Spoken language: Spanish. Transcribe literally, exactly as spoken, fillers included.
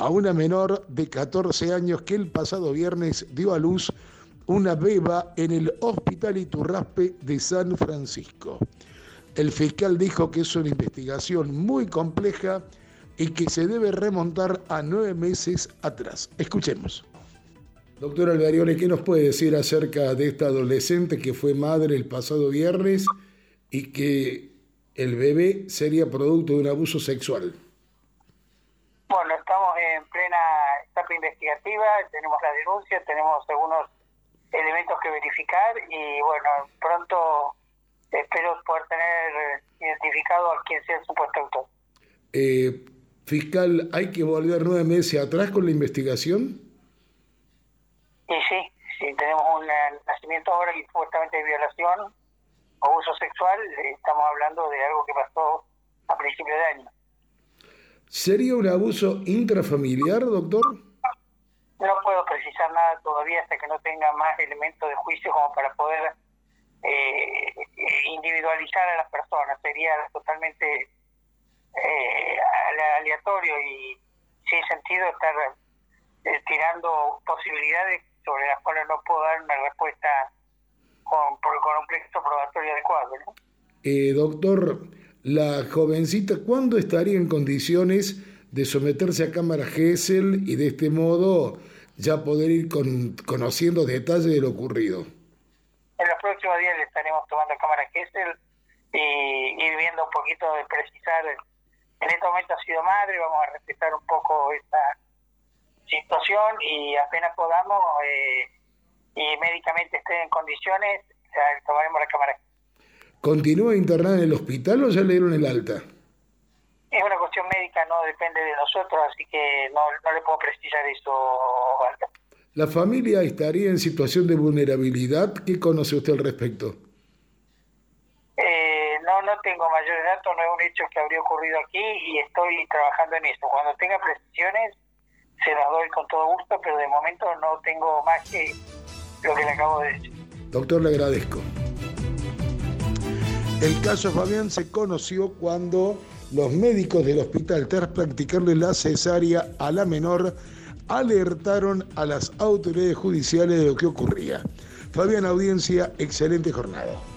a una menor de catorce años que el pasado viernes dio a luz una beba en el Hospital Iturraspe de San Francisco. El fiscal dijo que es una investigación muy compleja y que se debe remontar a nueve meses atrás. Escuchemos. Doctor Albarione, ¿qué nos puede decir acerca de esta adolescente que fue madre el pasado viernes y que el bebé sería producto de un abuso sexual? Bueno, estamos en plena etapa investigativa, tenemos la denuncia, tenemos algunos elementos que verificar y bueno, pronto espero poder tener identificado a quién sea el supuesto autor. Eh, fiscal, ¿hay que volver nueve meses atrás con la investigación? Y sí, sí, tenemos un nacimiento ahora y supuestamente de violación o abuso sexual, estamos hablando de algo que pasó a principios de año. ¿Sería un abuso intrafamiliar, doctor? No puedo precisar nada todavía hasta que no tenga más elementos de juicio como para poder eh, individualizar a las personas. Sería totalmente eh, aleatorio y sin sentido estar eh, tirando posibilidades sobre las cuales no puedo dar una respuesta con, con un plexo probatorio adecuado, ¿no? Eh, doctor, la jovencita, ¿cuándo estaría en condiciones de someterse a cámara Gesell y de este modo ya poder ir con, conociendo detalles de lo ocurrido? En los próximos días le estaremos tomando cámara Gesell y ir viendo un poquito de precisar. En este momento ha sido madre, vamos a respetar un poco esta situación y apenas podamos eh, y médicamente esté en condiciones, ya tomaremos la cámara. ¿Continúa internada en el hospital o ya le dieron el alta? Es una cuestión médica, no depende de nosotros, así que no, no le puedo precisar eso, Walter. ¿La familia estaría en situación de vulnerabilidad? ¿Qué conoce usted al respecto? Eh, no, no tengo mayores datos, no es un hecho que habría ocurrido aquí y estoy trabajando en eso. Cuando tenga precisiones se las doy con todo gusto, pero de momento no tengo más que lo que le acabo de decir. Doctor, le agradezco. El caso Fabián se conoció cuando los médicos del hospital, tras practicarle la cesárea a la menor, alertaron a las autoridades judiciales de lo que ocurría. Fabián, audiencia, excelente jornada.